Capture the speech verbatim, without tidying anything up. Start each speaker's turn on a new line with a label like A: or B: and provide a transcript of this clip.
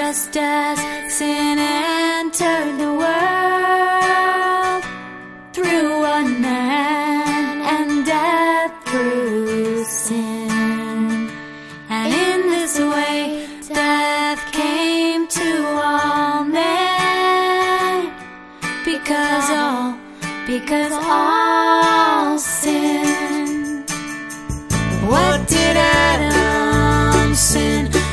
A: just as sin entered the world through one man and death through sin. And in this way death came to all men, because all, because all sinned. What did Adam sin?